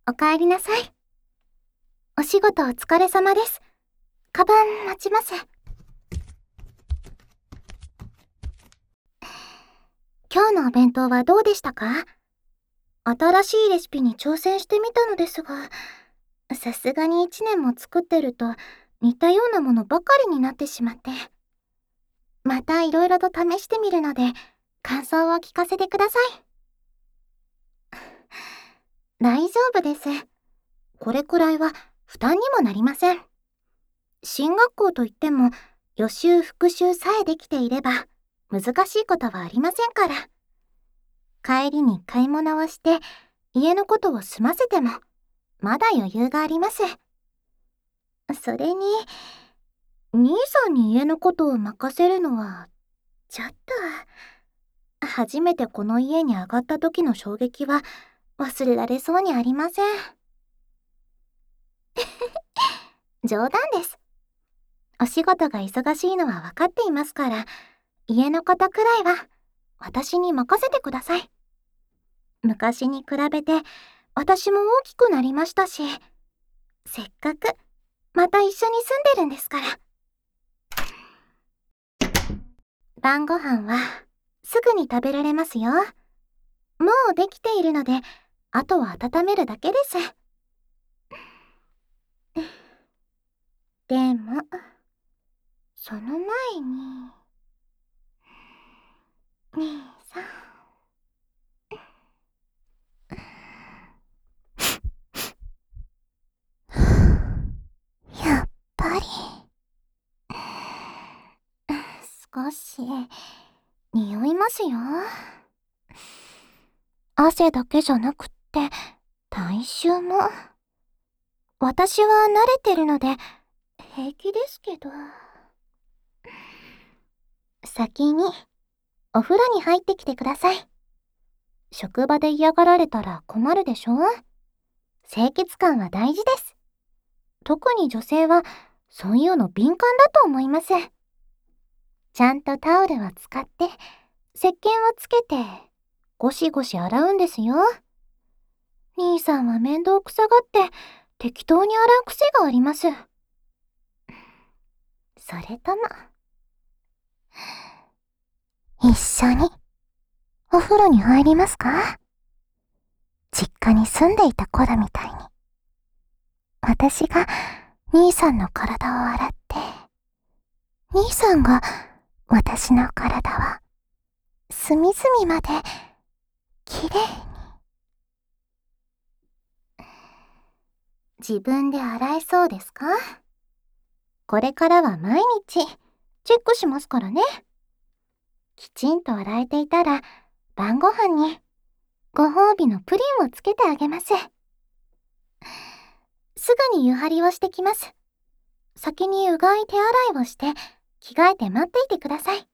おかえりなさい。お仕事お疲れ様です。カバン持ちます。今日のお弁当はどうでしたか？新しいレシピに挑戦してみたのですが、さすがに1年も作ってると似たようなものばかりになってしまって。またいろいろと試してみるので、感想を聞かせてください。大丈夫です。これくらいは負担にもなりません。進学校といっても予習復習さえできていれば難しいことはありませんから。帰りに買い物をして家のことを済ませてもまだ余裕があります。それに兄さんに家のことを任せるのはちょっと。初めてこの家に上がった時の衝撃は忘れられそうにありません。冗談です。お仕事が忙しいのは分かっていますから、家のことくらいは私に任せてください。昔に比べて私も大きくなりましたし、せっかくまた一緒に住んでるんですから。晩ご飯はすぐに食べられますよ。もうできているので、あとは温めるだけです。でも、その前に、兄さん。やっぱり、少し、匂いますよ。汗だけじゃなくって、体臭も。私は慣れてるので、平気ですけど。先に、お風呂に入ってきてください。職場で嫌がられたら困るでしょ？清潔感は大事です。特に女性は、そういうの敏感だと思います。ちゃんとタオルを使って、石鹸をつけて、ゴシゴシ洗うんですよ。兄さんは面倒くさがって、適当に洗う癖があります。それとも、一緒に、お風呂に入りますか？実家に住んでいた頃みたいに。私が兄さんの体を洗って、兄さんが私の体は隅々まできれいに。自分で洗えそうですか？これからは毎日チェックしますからね。きちんと洗えていたら晩ご飯にご褒美のプリンをつけてあげます。すぐに湯張りをしてきます。先にうがい手洗いをして着替えて待っていてください。